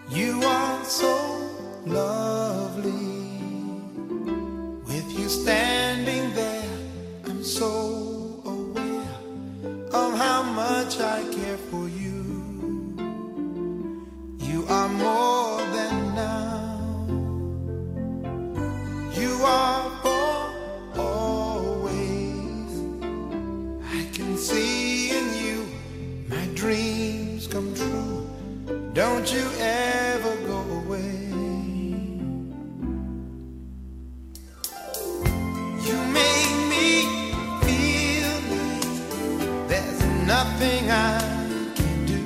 You are so lovely. With you standing there, I'm so aware of how much I care for you. You are more than now. You are for always. I can see in you my dreams come true. Don't you ever go away. You make me feel like there's nothing I can do.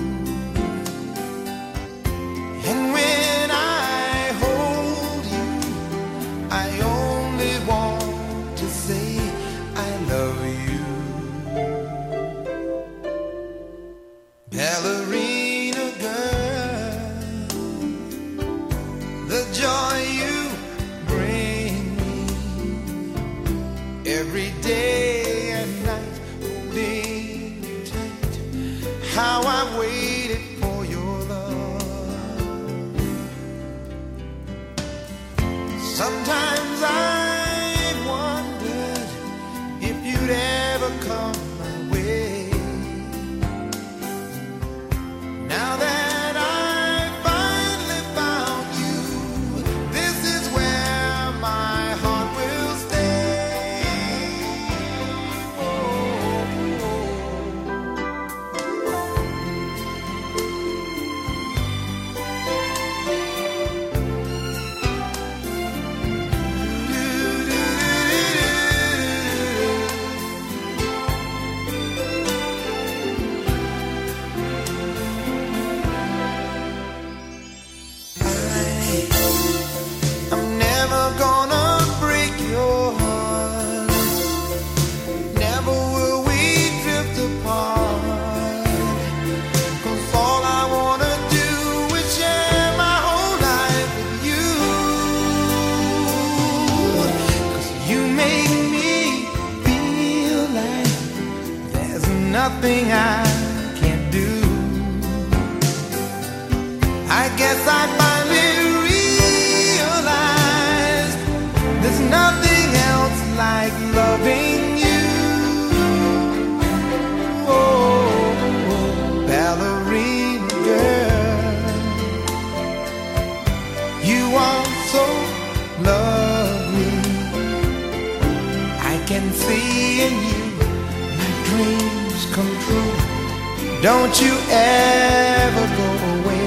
And when I hold you, I only want to say I love you. Ballerina girl, the joy you bring me every day and night, holding you tight. How I waited for your love. Sometimes I wondered if you'd ever come my way. Now that I finally found you, this is where my heart will stay. I'm never gonna break your heart. Never will we drift apart. 'Cause all I wanna do is share my whole life with you. 'Cause you make me feel like there's nothing I can't do. I guess I finally realized there's nothing else like loving you. Oh, ballerina girl, you are so lovely. I can see in you my dreams come true. Don't you ever go away.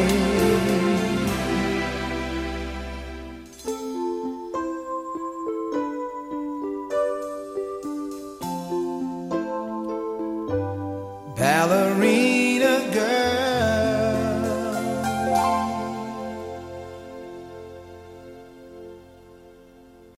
Ballerina